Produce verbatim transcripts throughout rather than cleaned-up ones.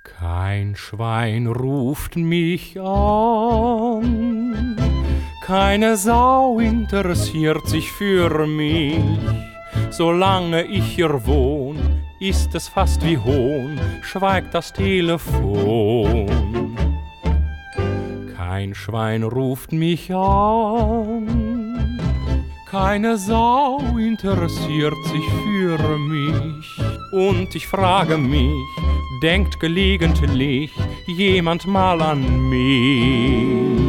Kein Schwein ruft mich an, keine Sau interessiert sich für mich. Solange ich hier wohn, ist es fast wie Hohn, schweigt das Telefon. Kein Schwein ruft mich an, keine Sau interessiert sich für mich. Und ich frage mich, denkt gelegentlich jemand mal an mich?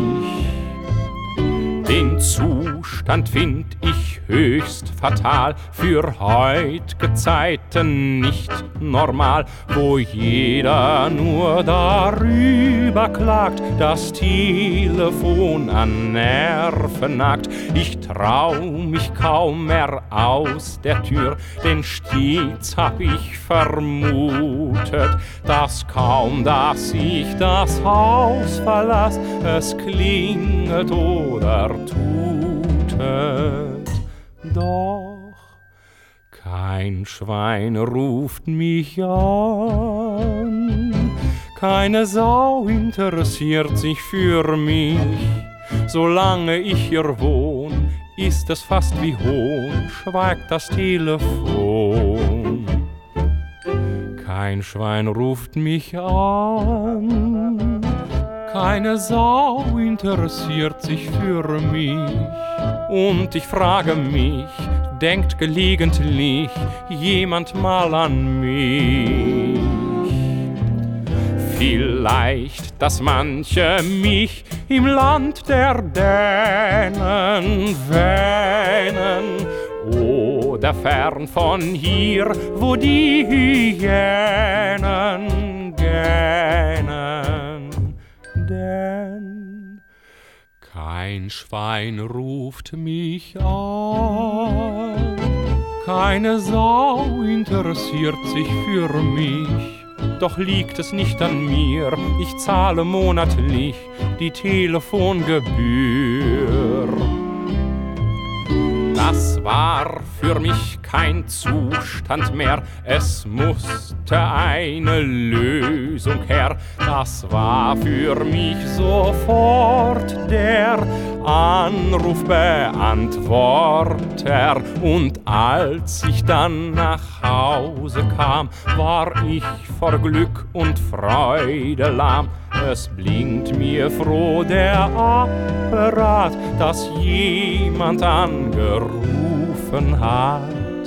Den Zustand find ich höchst fatal, für heut'ge Zeiten nicht normal, wo jeder nur darüber klagt, das Telefon an Nerven nagt. Ich trau mich kaum mehr aus der Tür, denn stets hab ich vermutet, dass kaum, dass ich das Haus verlass, es klingelt oder tutet. Doch kein Schwein ruft mich an, keine Sau interessiert sich für mich. Solange ich hier wohn, ist es fast wie Hohn, schweigt das Telefon. Kein Schwein ruft mich an, keine Sau interessiert sich für mich. Und ich frage mich, denkt gelegentlich jemand mal an mich? Vielleicht, dass manche mich im Land der Dänen wähnen, oder fern von hier, wo die Hyänen gähnen. Denn kein Schwein ruft mich an, keine Sau interessiert sich für mich. Doch liegt es nicht an mir, ich zahle monatlich die Telefongebühr. Das war für mich kein Zustand mehr, es musste eine Lösung her. Das war für mich sofort der Anrufbeantworter. Und als ich dann nach Hause kam, war ich vor Glück und Freude lahm. Es blinkt mir froh der Apparat, dass jemand angerufen hat.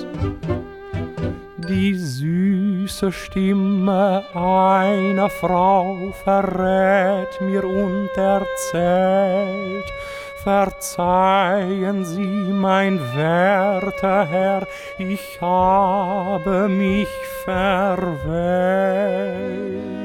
Die süße Stimme einer Frau verrät mir und erzählt: Verzeihen Sie, mein werter Herr, ich habe mich verwählt.